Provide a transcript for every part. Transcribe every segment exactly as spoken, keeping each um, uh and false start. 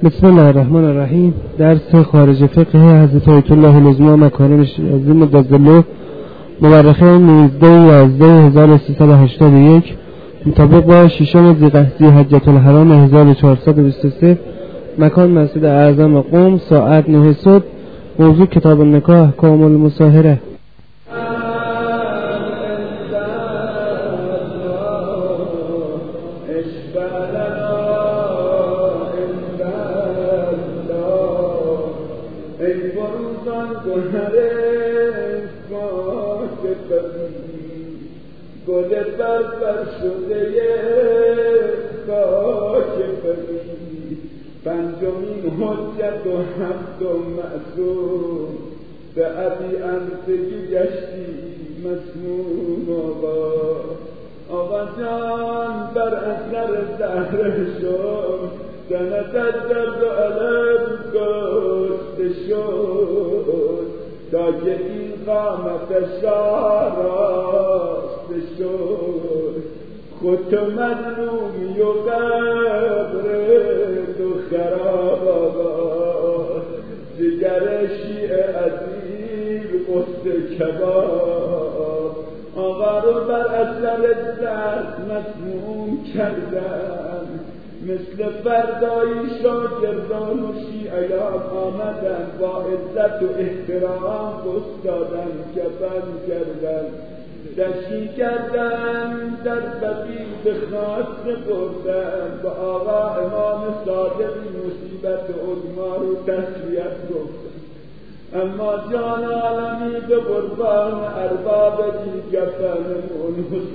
بسم الله الرحمن الرحیم. درس خارج فقه حضرت آیت الله العظمی مکارم شیرازی مجدد مورخه نوزده یازده هزار و سیصد و هشتاد و یک مطابق با ششم ذی‌قعده حجة الحرام هزار و چهارصد و بیست و سه، مکان مسجد اعظم قم، ساعت نه صبح. موضوع کتاب النکاح، احکام المصاهره. پنجمین حجت و هفتم معصوم، به ابی انسگی گشتی مسموم. آقا آقا جان بر اثر زهره شد، دنت درد و علم گشته شد، تا که این قامت شاه راسته شد. خود تو مظلومی و قبر تو خراب. آقا جگر شیعه عزیز قصد کباب، آقا رو بر اثر درد مسموم کردن. مثل فردایی شاگردان و شیعیان آمدن، با عزت و احترام استادن کفن کردن، دشی کردن در بقیع به خواست بردن. با آقا امام صادق مصیبت عظما رو تسلیت گفتن. اما جان عالمی به قربان ارباب دیگرانمون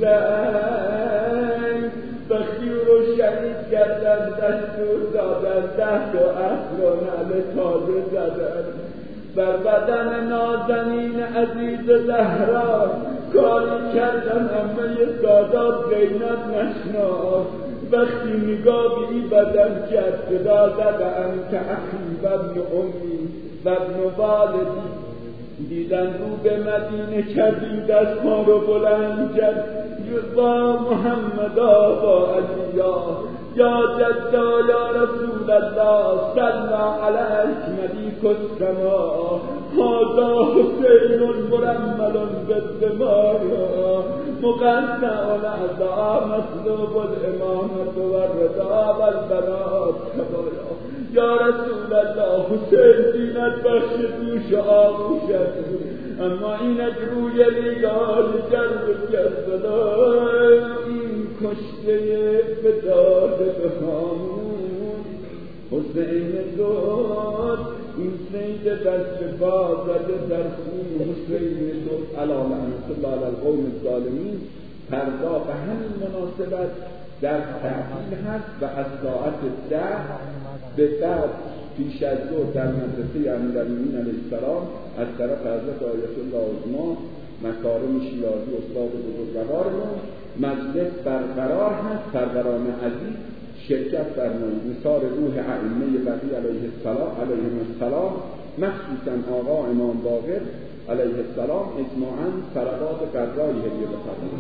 حسین، بختی رو شهید کردن، دستور دادن، ده تا اصل و نعل تازه زدن بر بدن نازنین عزیز زهرا. کاری کردن همه سادات زینب نشناس، وقتی نگاه به این بدن کرد صدا زد انت اخی و ابن امی و ابن والدی. دیدن رو به مدینه کردی، دست ما رو بلند کرد، با محمد آقا علیا یا جدا یا رسول الله صلی علیک ملیک السما. هذا حسین مرمل بالدماء مقنع الاعضاء مطلوب الامامة والرضا والبنات کبایا. یا رسول الله حسین دینت بخش دوش آغوشت، اما اینک روی ریگال جرب کربلا. این کشته بداد به هامون حسین زود، این سید دست بازده در خون حسین زود علی لعنت الله علی القوم الظالمین. فردا به همین مناسبت در تعطیل هست و از ساعت ده به بعد پیش از ظهر در مدرسه امیرالمومنین علیه السلام از طرف حضرت آیت الله العظمی مکارم شیرازی استاد بزرگوارمون مجلس برقرار هست. سروران عزیز شرکت فرمایید، مثال روح ائمه بقیه علیه السلام علیهم السلام، مخصوصا آقا امام باقر علیه السلام اجماعاً صلوات قدرایی هدیه بفرمایید.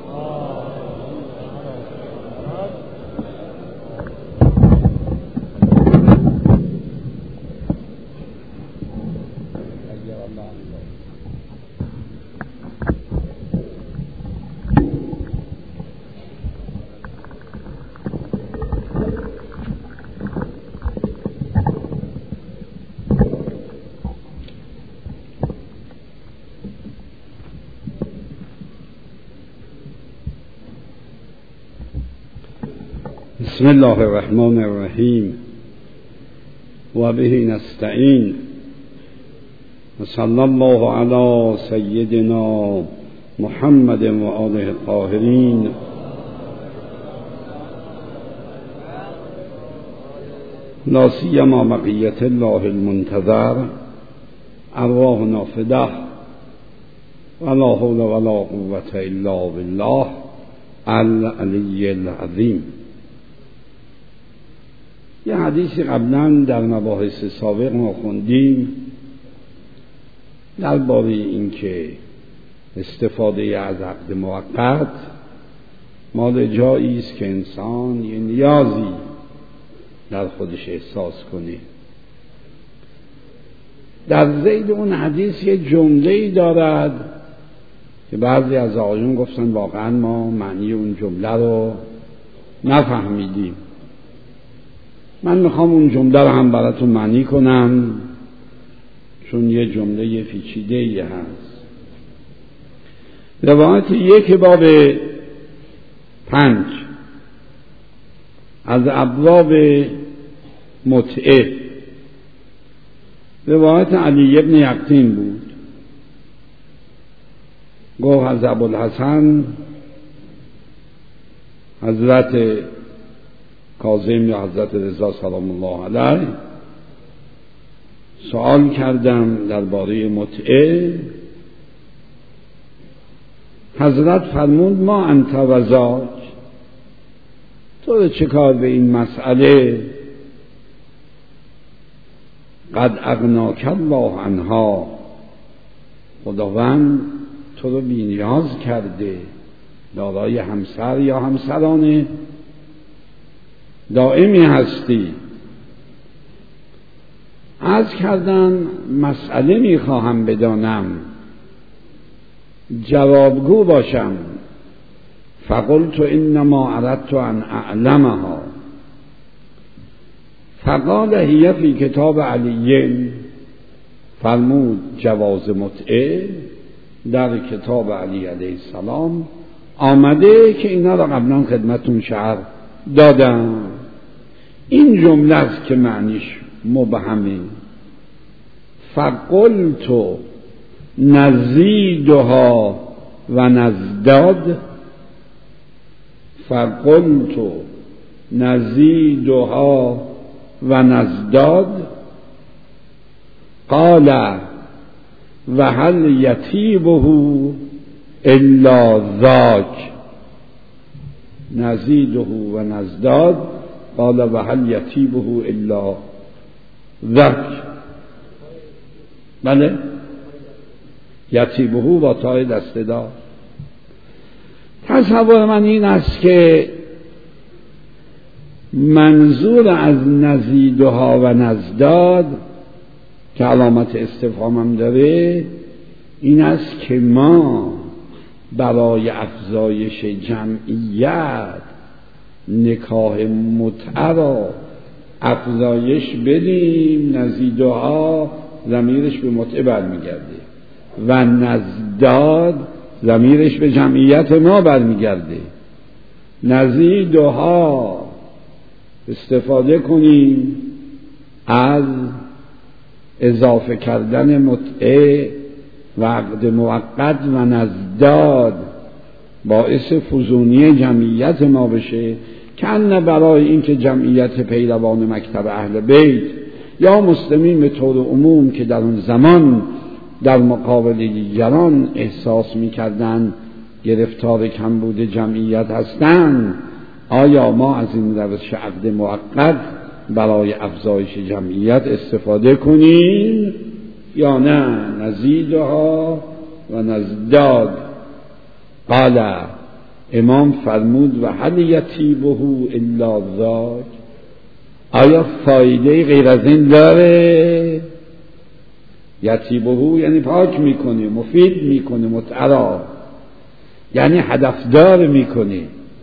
بسم الله الرحمن الرحیم و به نستعین و صلی الله علی سیدنا محمد و آله الطاهرین. لا سیما بقیة الله المنتظر، ارواحنا فداه ولا حول ولا قوة الا بالله العلی العظیم. یه حدیثی قبلا در مباحث سابق ما خوندیم درباره اینکه استفاده از عقد موقت مال جایی است که انسان یه نیازی در خودش احساس کنه در ذیل اون حدیث یه جمله‌ای دارد که بعضی از آقایون گفتن واقعا ما معنی اون جمله رو نفهمیدیم. من میخوام اون جمله رو هم براتون معنی کنم، چون یه جمله پیچیده‌ای هست. روایت یک باب پنج از ابواب متعه، روایت علی ابن یقطین بود. گفت از ابوالحسن حضرت کاظم یا حضرت رضا سلام الله علیه سوال کردم درباره متعه. حضرت فرمود ما انت و ذاک، تو چه کار به این مسئله؟ قد اغناک الله عنها، خداوند تو رو بی نیاز کرده، دارای همسر یا همسران دائمی هستی. عرض کردم مسئله میخواهم بدانم، جوابگو باشم. فقلت انما اردت ان اعلمها. فقال هی فی کتاب علی، فرمود جواز متعه در کتاب علی علیه السلام آمده که اینا را قبلا خدمتون شرح دادم. این جمله است که معنیش مبهمه. فقلت نزیدها و نزداد، فقلت نزیدها و نزداد. قال و هل یطیبه الا ذاک، نزیده و نزداد. قال و هل یطیبه الا ذاک. بله، یطیبه با تای دسته دار. تصور من این است که منظور از نزیدها و نزداد که علامت استفهامم داره این است که ما برای افزایش جمعیت نکاح متعه را افزایش بدیم. نزیدها ضمیرش به متعه برمیگرده و نزداد ضمیرش به جمعیت ما برمیگرده. نزیدها استفاده کنیم از اضافه کردن متعه و عقد موقت و نزداد باعث فزونی جمعیت ما بشه، که ان برای اینکه جمعیت پیروان مکتب اهل بیت یا مسلمین به طور عموم که در اون زمان در مقابل دیگران احساس می‌کردند گرفتار کمبود جمعیت هستند، آیا ما از این روش عقد موقت برای افزایش جمعیت استفاده کنیم یا نه؟ نزیدها و نزداد. قال، امام فرمود و هل یطیبه الا ذاک، آیا فایده غیر از این داره؟ یطیبه یعنی پاک میکنه، مفید میکنه، متعرا یعنی هدفدار میکنه.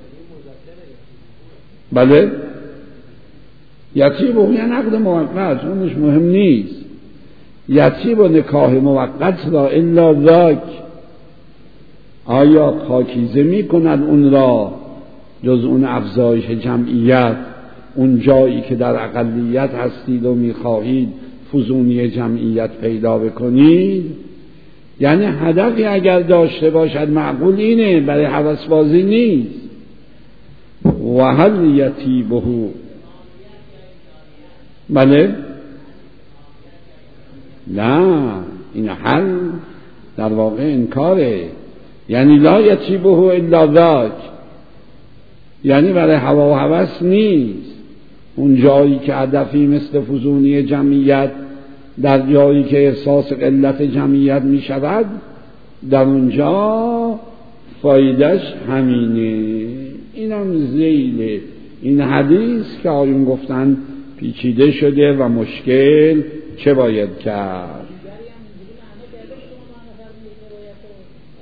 بله، یطیبه یعنی عقد موقت، اونش مهم نیست. یطیب و نکاح موقت را الا ذاک، آیا پاکیزه میکند اون را جز اون افزایش جمعیت، اون جایی که در اقلیت هستید و میخواهید فزونی جمعیت پیدا بکنید؟ یعنی هدفی اگر داشته باشد معقول اینه، برای هوسبازی نیست. و هل یطیبه، بله، نه، این حل در واقع انکاره، یعنی لا یطیبه الا ذاک، یعنی برای هوا و هوس نیست. اون جایی که هدفی مثل فزونی جمعیت، در جایی که احساس قلت جمعیت می شود، در اونجا فایدهش همینه. اینم ذیل این حدیث که آیون گفتن پیچیده شده و مشکل چه باید کرد.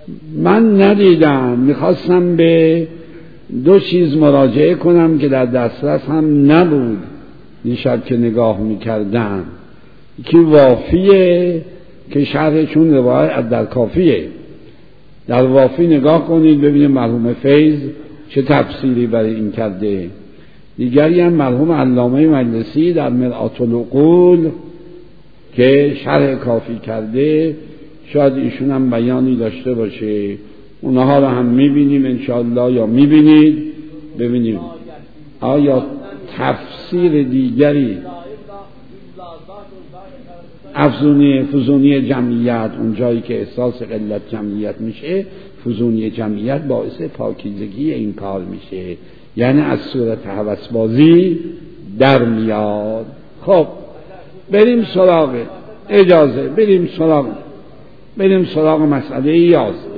من ندیدم، میخواستم به دو چیز مراجعه کنم که در دسترس هم نبود دیشب که نگاه میکردم. یکی وافیه که شرحشون روایت در کافیه، در وافی نگاه کنید ببینید مرحوم فیض چه تفسیری برای این کرده. دیگری هم مرحوم علامه مجلسی در مرآت العقول که شرح کافی کرده، شاید ایشون هم بیانی داشته باشه، اونها رو هم میبینیم انشاءالله، یا میبینید ببینیم آیا تفسیر دیگری افزونی فزونی جمعیت، اون جایی که احساس قلت جمعیت میشه، فزونی جمعیت باعث پاکیزگی این کار میشه، یعنی از صورت هوسبازی در میاد. خب بریم سراغ اجازه بریم سراغ بریم سراغ مسئله یازده.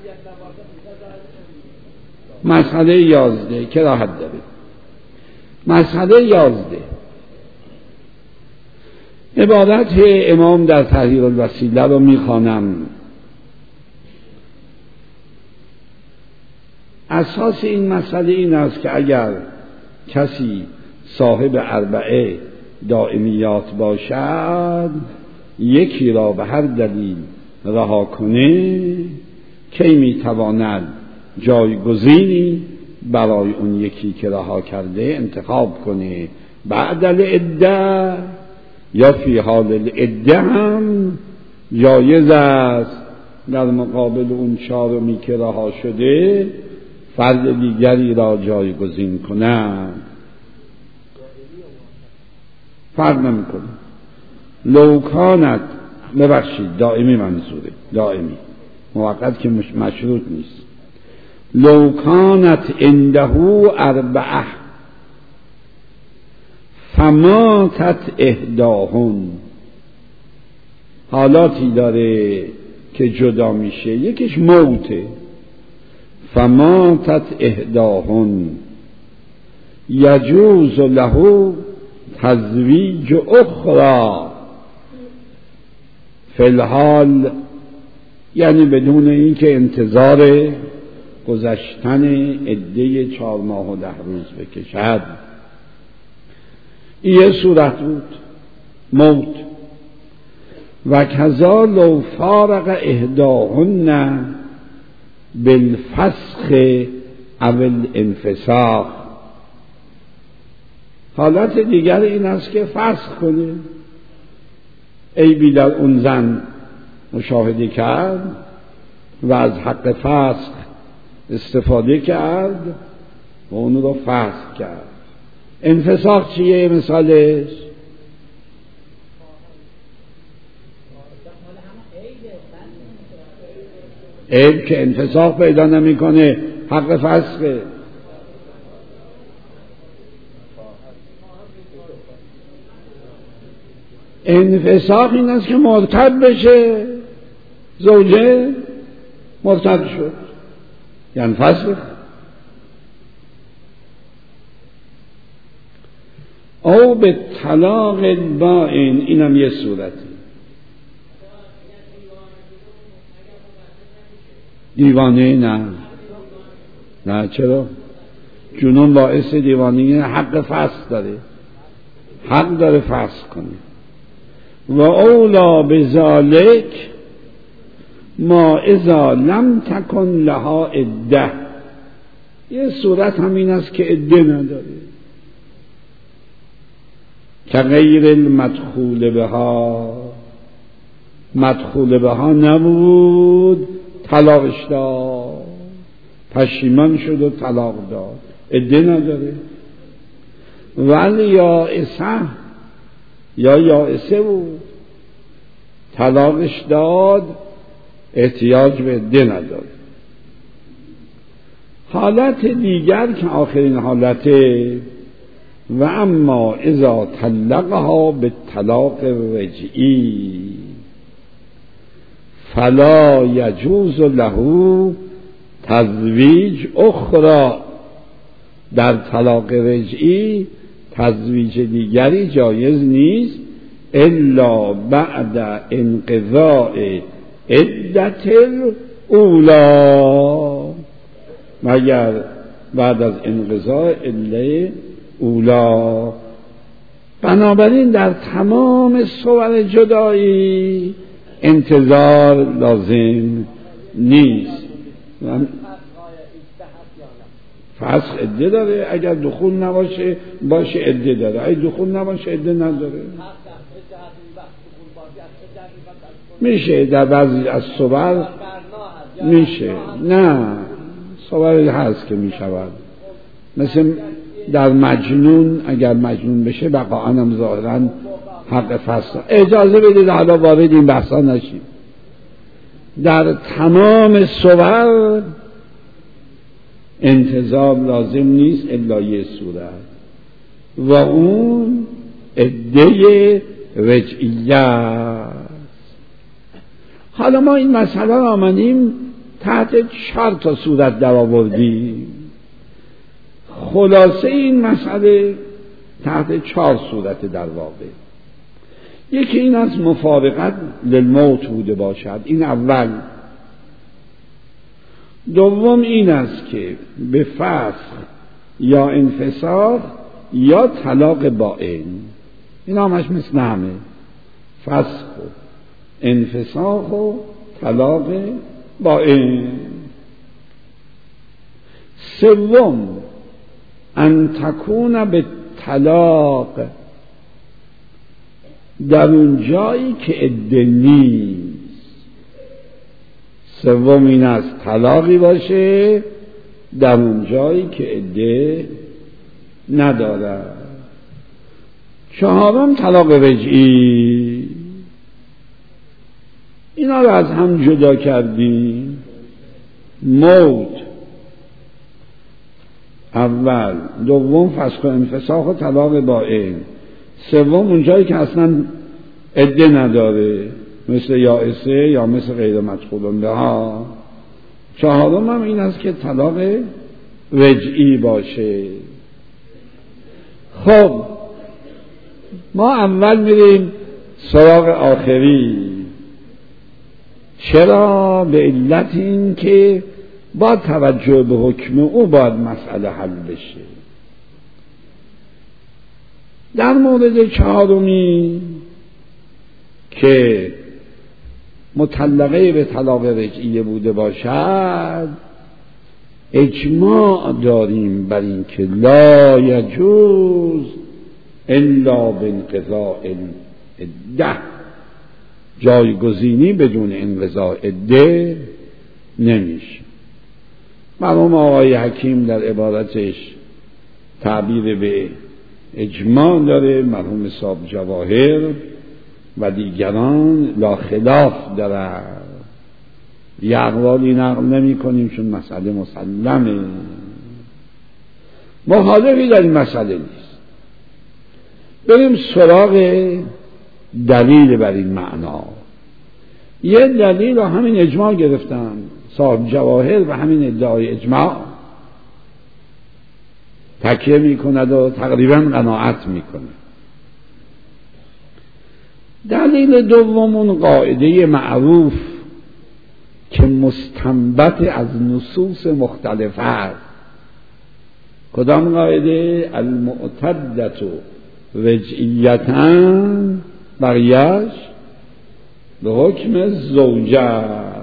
مسئله یازده که راحت داره. مسئله یازده عبارت امام در تحریر الوسیله رو میخوانم. اساس این مسئله این است که اگر کسی صاحب اربعه دائمیات باشد، یکی را به هر دلیل رها کنه، کی میتواند جایگزینی برای اون یکی که رها کرده انتخاب کنه، بعد العده یا فی حال العده هم جایز است در مقابل اون چهارمی که رها شده فرد دیگری را جایگزین کنند. فرق نمی‌کنه. لو کانت، ببخشید دائمی منظوره، دائمی، موقت که مشروط نیست. لو کانت عنده اربعه فماتت احداهن، حالاتی داره که جدا میشه، یکیش موته، فماتت احداهن یجوز له تزویج اخرى فی الحال، یعنی بدون اینکه انتظار گذشتن عده چهار ماه و ده روز بکشد. یه صورت بود، موت. و کذا لو فارق احداهن بالفسخ او الانفساخ، حالت دیگر این است که فسخ کنه، عیبی در اون زن مشاهده کرد و از حق فسخ استفاده کرد و اون رو فسخ کرد. انفساخ چیه مثالش؟ عیب که انفساخ پیدا نمی کنه، حق فسخه. انفساخ این است که مرتد بشه، زوجه مرتد شد، یعنی فسخ. او به طلاق البائن، اینم یه صورتی. دیوانه نه نه چرا؟ جنون باعث دیوانگی، حق فسخ داره، حق داره فسخ کنه. و اولا بذالک ما اذا لم تکن لها عده، یه صورت همین است که عده نداره، که غیر المدخول بها، مدخول بها نبود، طلاقش داد، پشیمان شد و طلاق داد، عده نداره. ولی یائسه، یا یائسه بود، طلاقش داد، احتیاج به عده نداره. حالت دیگر که آخرین حالته، و اما اذا طلقها بالطلاق رجعی فلا یجوز له تزویج اخرى، در طلاق رجعی تزویج دیگری جایز نیست الا بعد انقضاء عدت اولا، مگر بعد از انقضاء عله اولا. بنابراین در تمام صور جدایی انتظار لازم نیست. فسخ عده داره، اگر دخول نباشه باشه عده داره، اگه دخول نباشه عده نداره. میشه در بعضی از صور میشه، نه صوری هست که میشود، مثل در مجنون اگر مجنون بشه بقاء هم ظاهرا حق فسخ. اجازه بدید حالا وارد این بحثا نشیم. در تمام صور انتظار لازم نیست الا یه صورت و اون عده رجعیه. حالا ما این مسئله را آمدیم تحت چهار تا صورت در آوردیم. خلاصه این مسئله تحت چهار صورت در واقع. یکی این از مفارقت للموت بوده باشد، این اول. دوم این است که به فسخ یا انفساخ یا طلاق بائن، این همش مثل همه، فسخ و انفساخ و طلاق بائن. سوم ان تکون به طلاق، در اون جایی که عده نیست. سوم این است طلاقی باشه در اون جایی که عده ندارد. چهارم طلاق رجعی، اینا رو از هم جدا کردیم. موت اول، دوم فسخ و انفساخ و طلاق بائن، سوم اونجایی که اصلا عده نداره مثل یائسه یا مثل غیر مدخول بها. چهارم هم این است که طلاق رجعی باشه. خب ما اول میریم سراغ آخری. چرا؟ به علت این که با توجه به حکم او باید مسئله حل بشه. در مورد چهارمی که مطلقه به طلاق رجعیه بوده باشد، اجماع داریم بر این که لا یجوز الا بانقضاء العده، جایگزینی بدون انقضاء عده نمیشه. مرحوم آقای حکیم در عبارتش تعبیر به اجماع داره، مرحوم صاحب جواهر و دیگران لا خلاف داره. یه اقوالی نقل نمی کنیم چون مسئله مسلمه، مخالفی در این مسئله نیست. بریم سراغ دلیل بر این معنا. یه دلیل رو همین اجماع گرفتن صاحب جواهر و همین ادعای اجماع تکیه می کند و تقریبا قناعت می کند. دلیل دومون قاعده معروف که مستنبط از نصوص مختلفه است. کدام قاعده؟ المعتدت رجعیتن بقیه‌اش به حکم زوجه.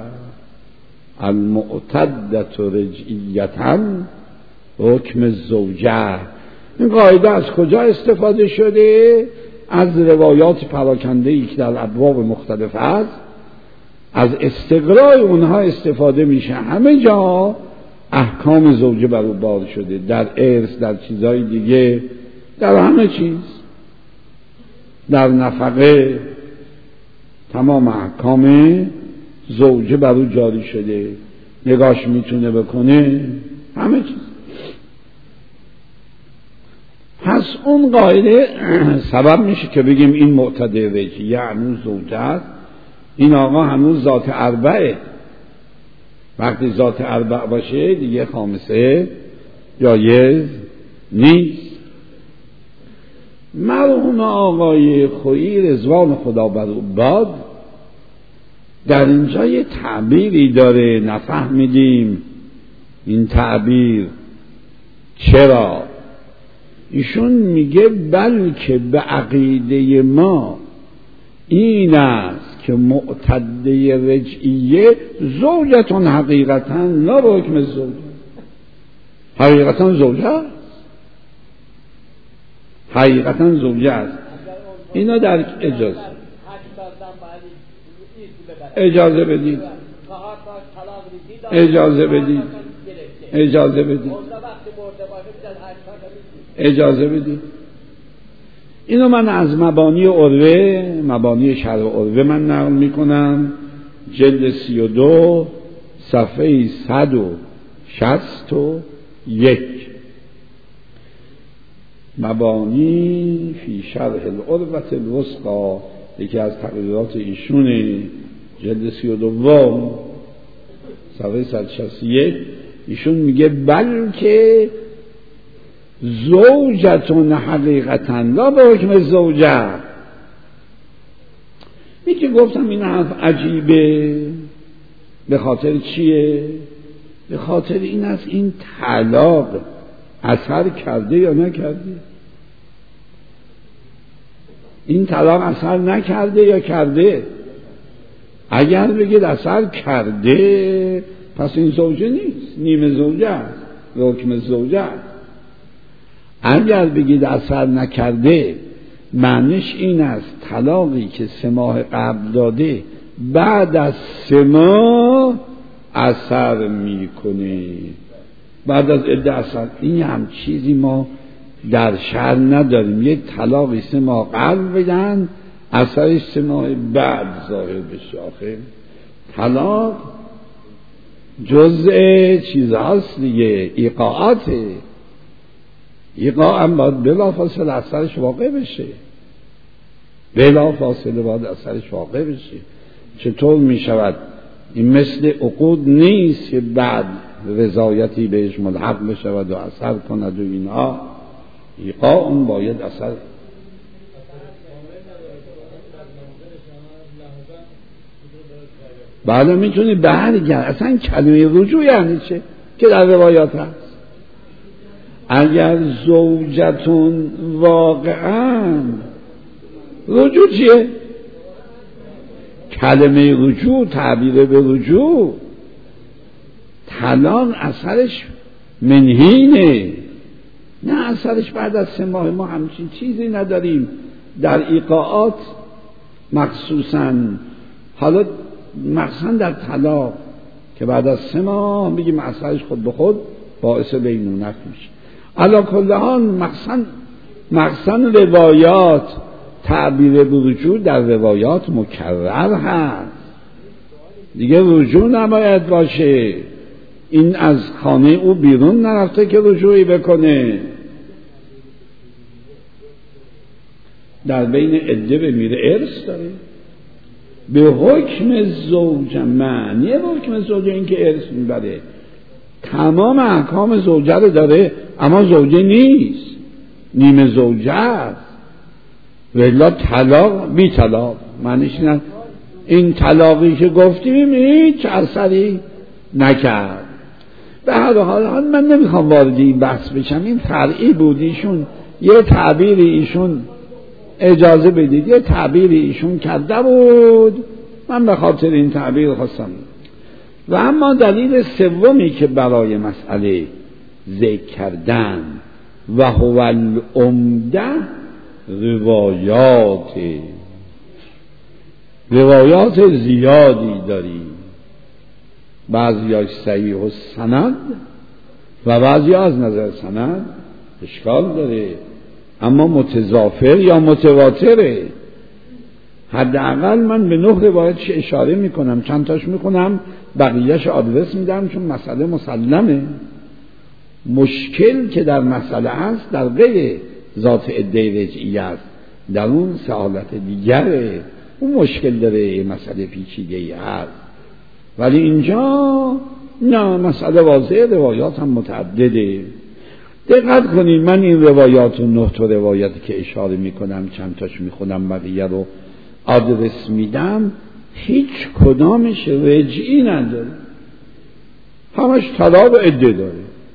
المعتدت رجعیتن حکم زوجه. این قاعده از کجا استفاده شده؟ از روایات پراکنده‌ای که در ابواب مختلف است، از استقراء اونها استفاده میشه. همه جا احکام زوجه بر او بار شده، در ارث، در چیزهای دیگه، در همه چیز، در نفقه، تمام احکام زوجه بر او جاری شده. نگاش میتونه بکنه، همه چیز. پس اون قاعده سبب میشه که بگیم این معتده رجعیه هنوز زوجه است، این آقا هنوز ذات اربعه. وقتی ذات اربع باشه دیگه خامسه جایز نیست. مرحوم آقای خویی رضوان خدا بر او باد در اینجا یه تعبیری داره، نفهمیدیم این تعبیر چرا. ایشون میگه بلکه به عقیده ما این است که معتده رجعیه زوجتون حقیقتا لا به حکم زوجه، حقیقتا زوجه است، حقیقتا زوجه است. اینا در اجازه اجازه بدید اجازه بدید اجازه بدید اجازه بدید اینو من از مبانی عروه، مبانی شرح عروه من نقل میکنم، جلد سی و دو صفحه صد و شصت و یک، مبانی فی شرح العروة الوثقی، یکی از تقریرات ایشونه، جلد سی و دوم صفحه صد و شصت و یک. ایشون میگه بلکه زوجتون حقیقتا لا به حکم زوجه. میگه گفتم این حرف عجیبه، به خاطر چیه؟ به خاطر این است این طلاق اثر کرده یا نکرده؟ این طلاق اثر نکرده یا کرده؟ اگر بگید اثر کرده پس این زوجه نیست، نیمه زوجه است، به حکم زوجه است. اگر بگید اثر نکرده معنیش این است طلاقی که سه ماه قبل داده بعد از سه ماه اثر میکنه، بعد از عده اثر. این هم چیزی ما در شرع نداریم، یک طلاقی سه ماه قبل بدن اثرش سه ماه بعد ظاهر بشه. آخه طلاق جزء چیز هست دیگه، ایقاعاته، ایقاع هم باید بلا فاصله اثرش واقع بشه، بلا فاصله باید اثرش واقع بشه. چطور می شود؟ این مثل عقود نیست که بعد رضایتی بهش ملحق بشود و اثر کند و اینها. ایقاع اون باید اثر. بعدا میتونی برگرد. اصلا کلمه رجوع یعنی چه که در روایات هست؟ اگر زوجتون واقعا رجوع چیه؟ کلمه رجوع، تعبیر به رجوع، طلاق اثرش منهینه، نه اثرش بعد از سه ماه. ما همچین چیزی نداریم در ایقاعات مخصوصا، حالا مخصوصا در طلاق که بعد از سه ماه بگیم اثرش خود به خود باعث بینونت میشه. علی کل حال مخصوصا مخصوصا روایات تعبیر به رجوع در روایات مکرر هست دیگه، رجوع نباید باشه. این از خانه او بیرون نرفته که رجوعی بکنه. در بین عده به میره ارث داره به حکم زوجه، معنی به حکم زوجه این که ارث میبره، تمام احکام زوجه رو داره، اما زوجه نیست، نیمه زوجه است. ولی طلاق بی طلاق معنیش نه. این طلاقی که گفتیم هیچ اثری نکرد. به هر حال من نمیخوام وارد این بحث بشم، این فرعی بود. ایشون یه تعبیری ایشون اجازه بدید یه تعبیری ایشون کرده بود، من به خاطر این تعبیر خواستم. و اما دلیل سومی که برای مسئله ذکر کردن و هو العمده روایات روایات زیادی داریم، بعضی از صحیح و سند و بعضی از نظر سند اشکال داره، اما متضافر یا متواتره. حداقل من به نه روایتش اشاره میکنم، چند تاش میکنم، بقیهش آدرس میدم، چون مسئله مسلمه. مشکل که در مسئله هست در غیر ذات عده رجعیه است، در اون سه حالت دیگره، اون مشکل داره، مسئله پیچیده‌ای هست. ولی اینجا نه، مسئله واضحه، روایات هم متعدده. دقت کنید، من این روایات و نه تا روایتی که اشاره میکنم چند تاش میخونم، بقیه رو آدرس میدم. هیچ کدامش رجعی نداره، همش طلاق و عده داره.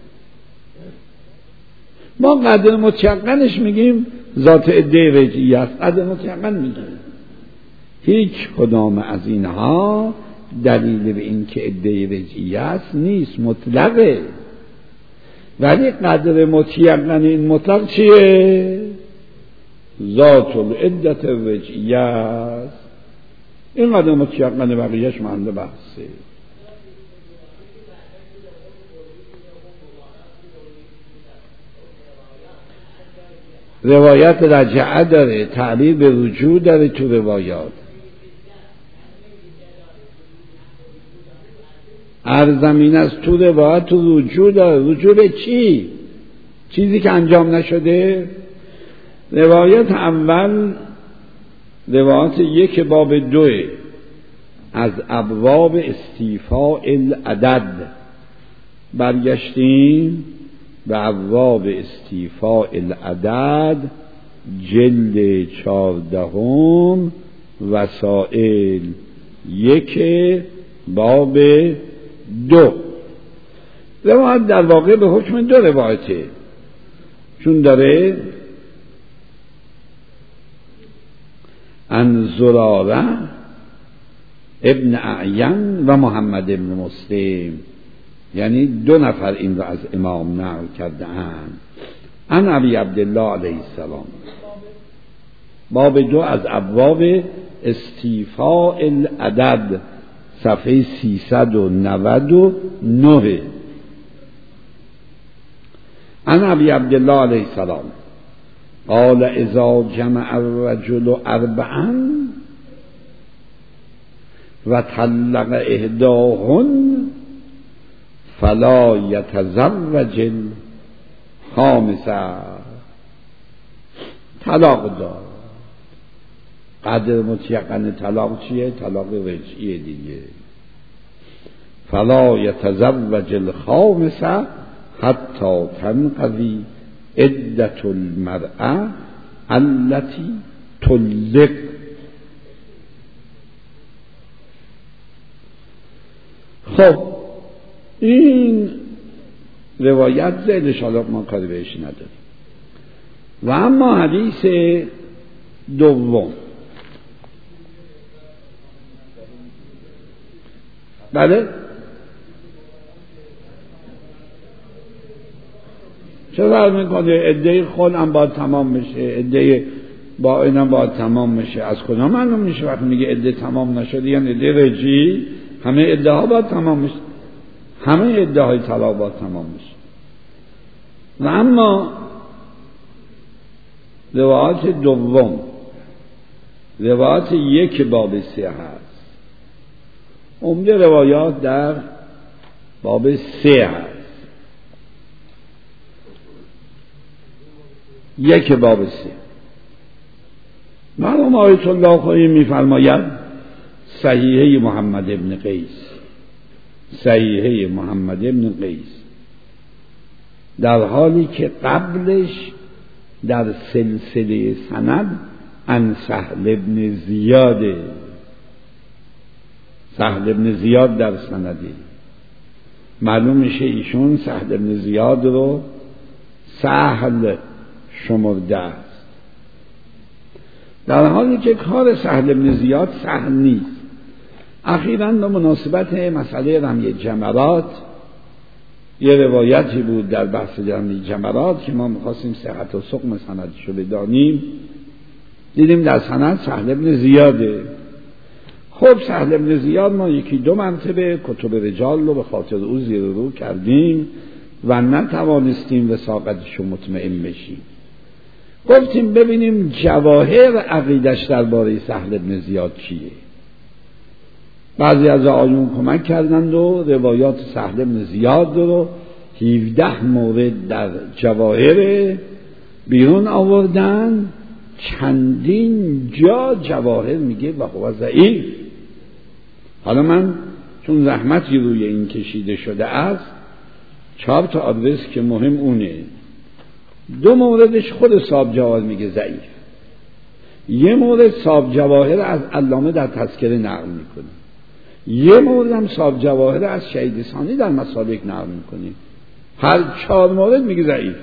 ما قدر متیقنش میگیم ذات عده رجعی است، قدر متیقن میگیم. هیچ کدام از اینها دلیل به این که عده رجعی است نیست، مطلقه. ولی قدر متیقن این مطلق چیه؟ ذات العدت رجعی است. این قدر متیقن، بقیهش محل بحثه. روایت رجعه داره، تعبیر به رجوع داره تو روایات. ارزمین از تو روایت تو رجوع داره. رجوع به چی؟ چیزی که انجام نشده. روایت اول روایت یک باب دوه از ابواب استیفاء العدد. برگشتیم به ابواب استیفاء العدد جلد چهاردهم وسائل یک باب دو. روایت در واقع به حکم دو روایته، چون داره ان زراره ابن اعین و محمد ابن مسلم، یعنی دو نفر این را از امام نقل کرده اند. ان ابی عبدالله علیه السلام. باب دو از ابواب استیفاء العدد صفحه سیصد و نود و نه. ان ابی عبدالله علیه السلام قال اذا جمع الرجل اربعا و طلق احداهن فلا یتزوج الخامسه. طلاق داد. قدر متیقن طلاق چیه؟ طلاق رجعیه دیگه. فلا یتزوج الخامسه حتی تنقضی عدت المرأة التي طلق. خب این روایت زیدش حالا ما کاری بهش نداریم. و اما حدیث دوم، بله چه فرق میکنه؟ عده خود هم باید تمام میشه، عده با اینم باید تمام میشه. از کدام معلوم میشه وقتی میگه عده تمام نشده یعنی عده رجعی؟ همه عده ها باید تمام میشه، همه عده های طلاق باید تمام میشه. و اما روایت دوم، روایت یک باب سه هست. عمده روایات در باب سه هست. یک باب سه. مرحوم آیت الله خایی میفرماید صحیحه محمد ابن قیس، صحیحه محمد ابن قیس، در حالی که قبلش در سلسله سند ان سهل ابن زیاده. سهل ابن زیاد در سنده. معلوم میشه ایشون سهل ابن زیاد رو سهل شمرده است، در حالی که کار سهل ابن زیاد سهل نیست. اخیراً به مناسبت مسئله رمی جمرات یه روایتی بود در بحث رمی جمرات که ما می‌خواستیم صحت و سقم سندشو بدانیم، دیدیم در سند سهل ابن زیاده. خب سهل ابن زیاد ما یکی دو مرتبه کتب رجال رو به خاطر او زیر رو کردیم و نتوانستیم وثاقتشو مطمئن بشیم. گفتیم ببینیم جواهر عقیدش درباره سهل ابن زیاد چیه. بعضی از آیون کمک کردند و روایات سهل ابن زیاد رو هفده مورد در جواهر بیرون آوردن. چندین جا جواهر میگه و هو ضعیف. حالا من چون زحمتی روی این کشیده شده است، چهار تا آدرس که مهم اونه، دو موردش خود صاحب جواد میگه ضعیف، یه مورد صاحب جواهر از علامه در تذکره نقل میکنه، یه مورد هم صاحب جواهر از شهید ثانی در مسالک نقل میکنه. هر چهار مورد میگه ضعیف.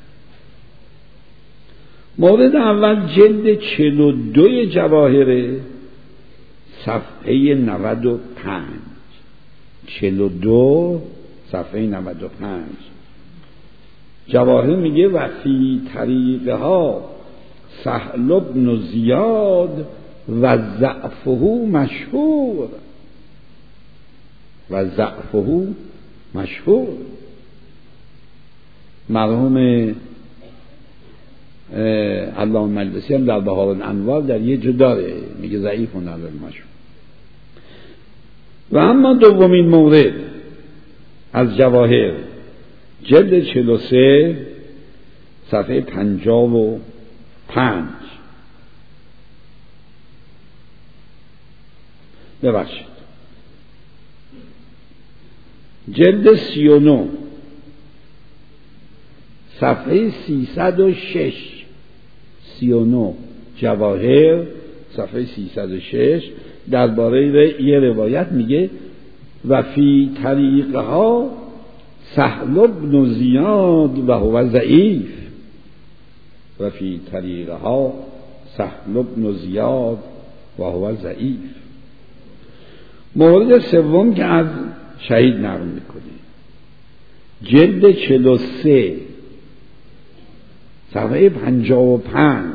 مورد اول جلد چهل و دو جواهر صفحه نود و پنج، چهل و دو صفحه نود و پنج جواهر میگه و فی طریقه ها سهل بن زیاد و ضعفه مشهور و ضعفه مشهور. مرحوم علامه مجلسی هم در بهار الانوار در یه جا داره میگه ضعیف و نظر مشهور. و اما دومین مورد از جواهر جلد چهل و سه صفحه پنجاه و پنج ببخشید جلد سی و نو صفحه سیصد و شش سی و نو جواهر صفحه سیصد و شش درباره یه روایت میگه و فی طریقه ها سهل بن زیاد و هو ضعیف و فی طریقه ها سهل بن زیاد و هو ضعیف. مورد سوم که از شهید نقل میکنه جلد چهل و سه صفحه پنجاه و پنج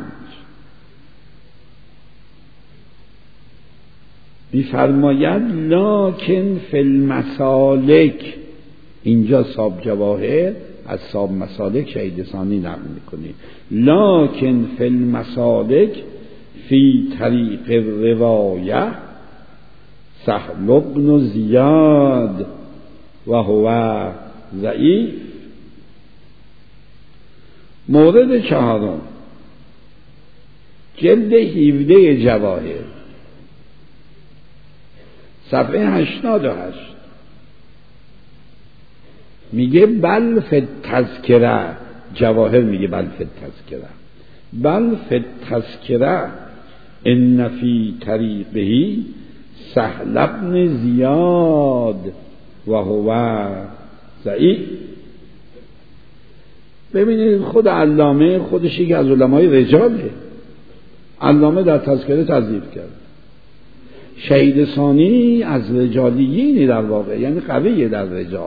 می‌فرماید لکن فی المسالک، اینجا صاحب جواهر از صاحب مسالک شهید ثانی نقل میکنه، لکن فی المسالک فی طریق الروایه سهل بن زیاد و هو ضعیف. مورد چهارم جلد هفده جواهر صفحه هشتاد و هشت میگه بل فی تذکره، جواهر میگه بل فی تذکره، بل فی تذکره ان فی طریقه سهل بن زیاد و هو ضعیف. ببینید خود علامه خودش یکی از علمای رجاله، علامه در تذکره تضعیف کرد. شهید ثانی از رجالیینی در واقع، یعنی قویه در رجال،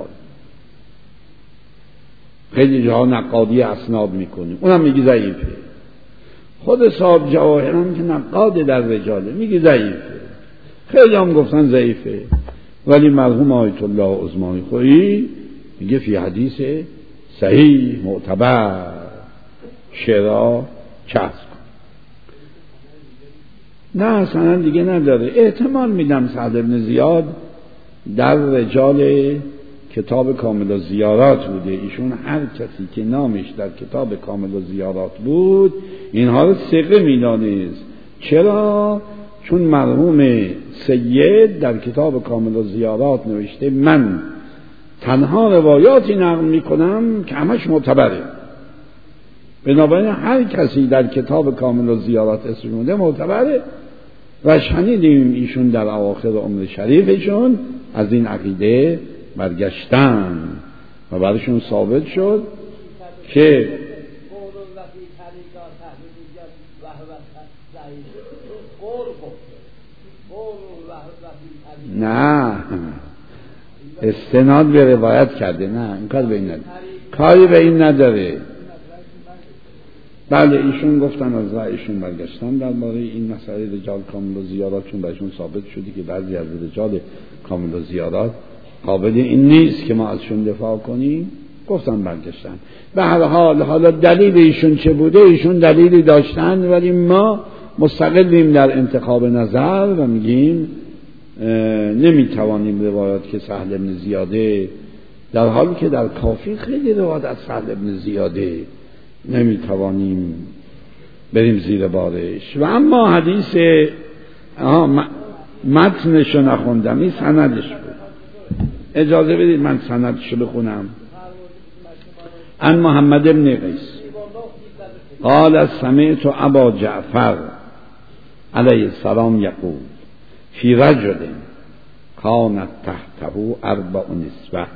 خیلی جاها نقادی اسناد میکنه، اونم میگی ضعیفه. خود صاحب جواهر هم که نقاد در رجاله میگی ضعیفه، خیلی هم گفتن ضعیفه، ولی مرحوم آیت الله عثمانی خویی میگه فی حدیث صحیح معتبر شرا چسب. نه سند دیگه نداره. احتمال میدم سعد بن زیاد در رجال کتاب کامل الزیارات بوده، ایشون هر کسی که نامش در کتاب کامل الزیارات بود اینها رو ثقه میدانست. چرا؟ چون مرحوم سید در کتاب کامل الزیارات نوشته من تنها روایاتی نقل میکنم که همش معتبره. بنابراین هر کسی در کتاب کامل الزیارات اسمش مونده معتبره و شنیدیم ایشون در اواخر عمر شریفشون از این عقیده برگشتن و برایشون ثابت شد که نه استناد به روایت کرده، نه این کار به این نداره، کاری به این نداره. بله ایشون گفتن از رأیشون برگشتن درباره این مسئله رجال کامل و زیارات، چون برایشون ثابت شده که بعضی از رجال کامل و زیارات قابل این نیست که ما ازشون دفاع کنیم، گفتن برگشتن. به هر حال حالا دلیل ایشون چه بوده؟ ایشون دلیلی داشتن ولی ما مستقلیم در انتخاب نظر و میگیم نمیتوانیم روایات که سهل بن زیاده، در حالی که در کافی خیلی روایات از سهل بن زیاده، نمیتوانیم بریم زیر بارش. و اما حدیث متنشو نخوندم، این سندش بود، اجازه بدید من سندشو بخونم. ان محمد بن قیس قال سمعت ابا جعفر علیه السلام یقول فی رجل کانت تحته اربع نسوه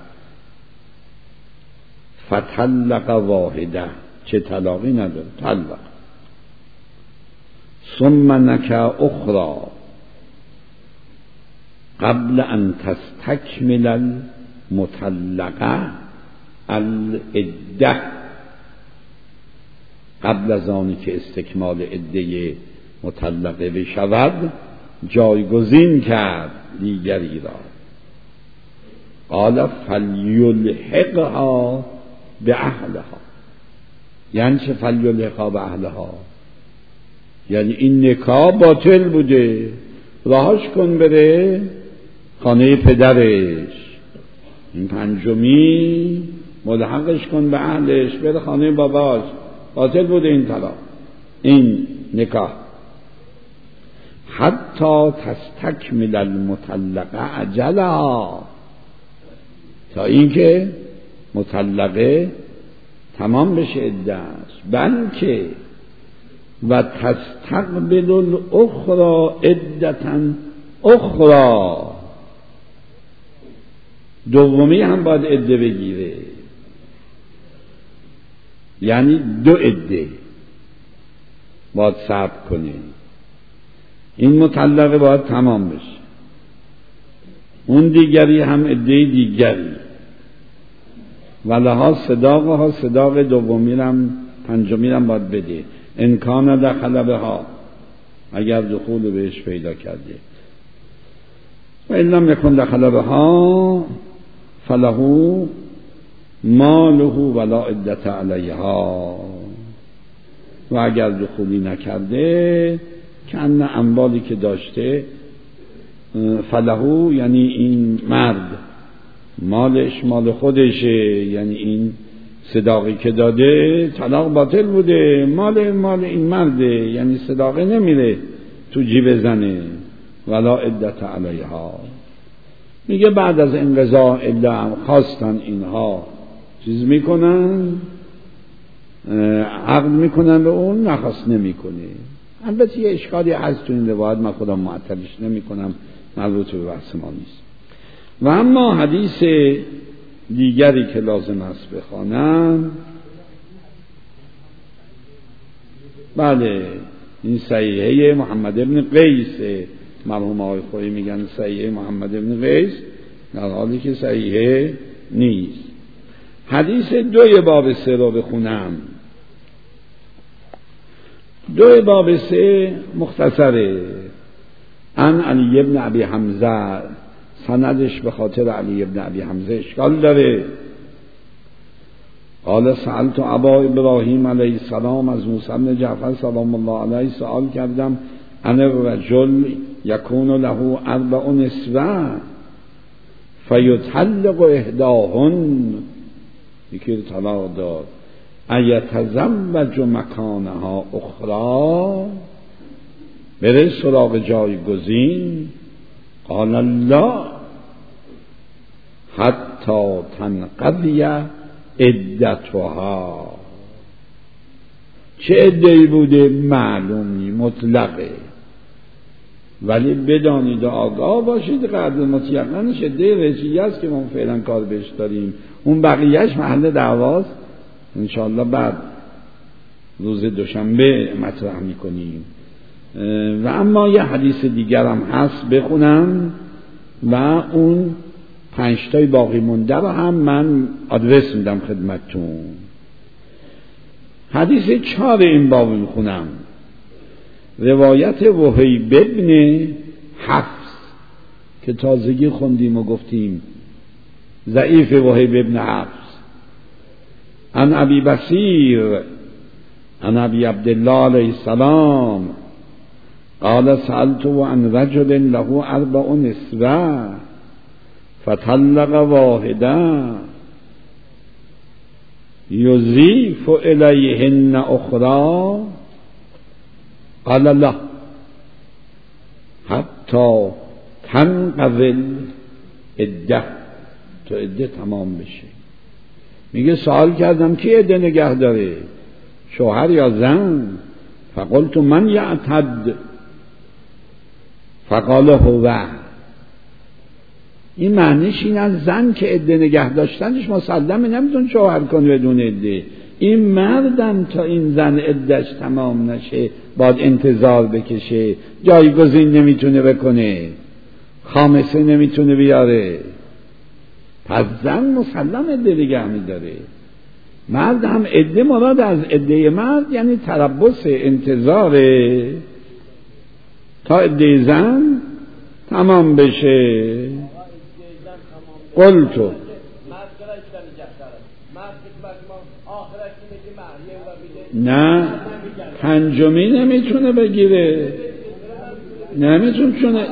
فطلق واحده، چه طلاقی نداره، طلق، ثم نکح اخرى قبل ان تستکمل المطلقه العده، قبل از آنی که استکمال عده مطلقه بشود جایگزین کرد دیگری را. قال فلیلحقها به اهلها، یعنی چه فلیلحقها به اهلها؟ یعنی این نکاح باطل بوده، راهش کن بره خانه پدرش، این پنجمی ملحقش کن به اهلش، بره خانه باباش، باطل بوده این طلاق، این نکاح. حتی تستکمل المطلقه اجلها، تا اینکه مطلقه تمام بشه عده‌اش، بلکه و تستقبل الاخرى عدة اخرى، دومی هم باید عده بگیره، یعنی دو عده باید صبر کنه، این مطلقه باید تمام بشه، اون دیگری هم عده دیگری، ولها صداقها، صداق دومی هم پنجمی هم باید بده، امکان دخل بها، اگر دخول بهش پیدا کرده، و این لم یکن دخل بها فله ماله ولا عدت علیها، و اگر دخولی نکرده که ان اموالی که داشته فله، یعنی این مرد مالش مال خودشه، یعنی این صداقی که داده طلاق باطل بوده، مال مال این مرده، یعنی صداقه نمیره تو جیب زنه، ولا عدت علیها. میگه بعد از انقضاء عده هم خواستن اینها چیز میکنن، عقد میکنن به اون، نخواست نمیکنه. البته یه اشکالی هست تو این روایت، من خودم معطلش نمیکنم، مربوط به بحث ما نیست. و اما حدیث دیگری که لازم است بخوانم، بله، این صحیحه محمد ابن قیس، مرحوم آقای خویی میگن صحیحه محمد ابن قیس، در حالی که صحیحه نیست. حدیث دوی باب سه رو بخونم. دوی باب سه مختصره، عن علی ابن ابی حمزه، سندش به خاطر علی ابن ابی حمزه اشکال داره. قال سألت ابا ابراهیم علیه السلام از موسی بن جعفر سلام الله علیه سوال کردم، ان الرجل یکون له اربع نسوه فیطلق احداهن، یکی رو طلاق داد، ایتزوج مکانها اخرى، بره سراغ جایگزین؟ قال لا حتی تنقضی عدتها. چه عده‌ای بوده؟ معلومی، مطلقه، ولی بدانید و آگاه باشید قدر مطلقنش عده رجیه است که ما فعلا کار بهش داریم، اون بقیهش محل دعواست، انشاءالله بعد روز دوشنبه مطرح میکنیم. و اما یه حدیث دیگر هم هست بخونم و اون پنجتای باقی مونده رو هم من آدرس میدم خدمتتون. حدیث چهار این باب میخونم، روایت وهیب ابن حفص که تازگی خوندیم و گفتیم ضعیف وهیب ابن حفص، عن ابی بصیر عن ابی عبدالله علیه السلام قال سألت عن رجل له اربع نسوه فطلق واحده یضیف الیهن اخرى، قال لا حتی تنقضی عده، تو عده تمام بشه. میگه سوال کردم کی عده نگه داره، شوهر یا زن؟ فقلت من یعتد، فقال هو. این معنیش این از زن که عده نگه داشتنش مسلمه، نمیتون شوهر کنه بدون عده. این مردم تا این زن عدهش تمام نشه باید انتظار بکشه، جایگزین نمیتونه بکنه، خامسه نمیتونه بیاره. پس زن مسلم عده نگه میداره. مرد هم عده، مراد از عده مرد یعنی تربص، انتظاره تا عده زن تمام بشه. قلتو نه پنجمی نمیتونه بگیره، نمیتونه چونه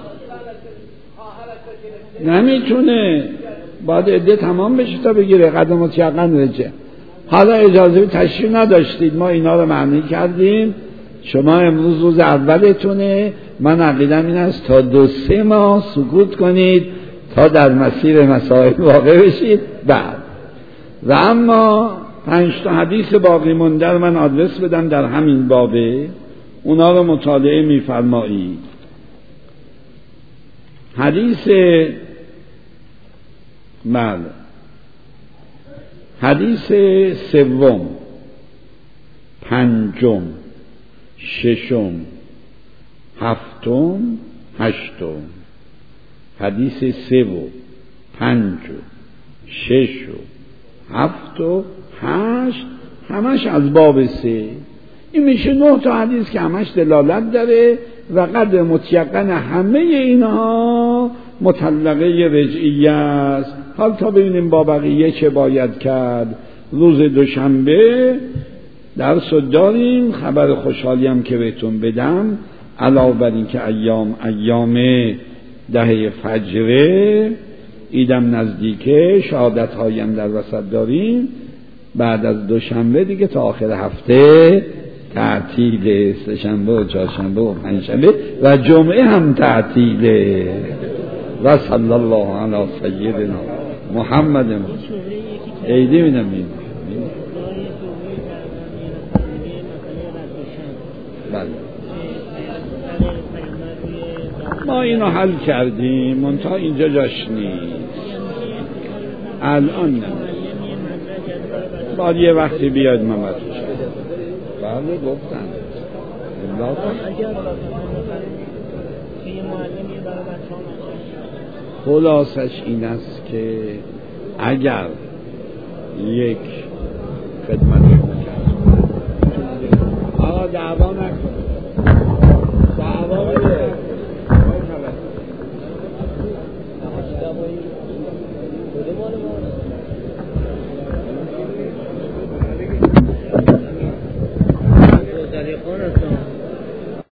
نمیتونه باید عده تمام بشه تا بگیره. قدمات یقن رجه. حالا اجازه تشریح نداشتید، ما اینا رو معنی کردیم. شما امروز روز اولتونه، من عقیدم این است تا دو سه ماه سکوت کنید تا در مسیر مسائل واقع بشید. بعد و اما پنج تا حدیث باقی مونده رو من آدرس بدم در همین بابه، اونا رو مطالعه می‌فرمایید. حدیث بله حدیث سوم، پنجم، ششم، هفتم، هشتم. حدیث سه و پنج و شش و هفت و هشت همش از باب سه. این میشه نه تا حدیث که همش دلالت داره و قدر متیقن همه اینها مطلقه رجعیه است. حال تا ببینیم با بقیه چه باید کرد. روز دوشنبه درس داریم. خبر خوشحالی هم که بهتون بدم علاوه بر این که ایام ایام دهه فجره، ایدم نزدیکه، شهادت هایم در وسط داریم. بعد از دوشنبه دیگه تا آخر هفته تعطیله، سه‌شنبه و چهارشنبه و پنجشنبه و جمعه هم تعطیله. و صلی الله علی سیدنا محمد. عیدی میدم این بله ما اینو حل کردیم، منتها اینجا جاش نیست الان. نه باید یه وقتی بیاد محمد شد. بله گفتن خلاصش این است که اگر یک خدمت شما کرد آقا دعوا نکن، دعوا بده کدوم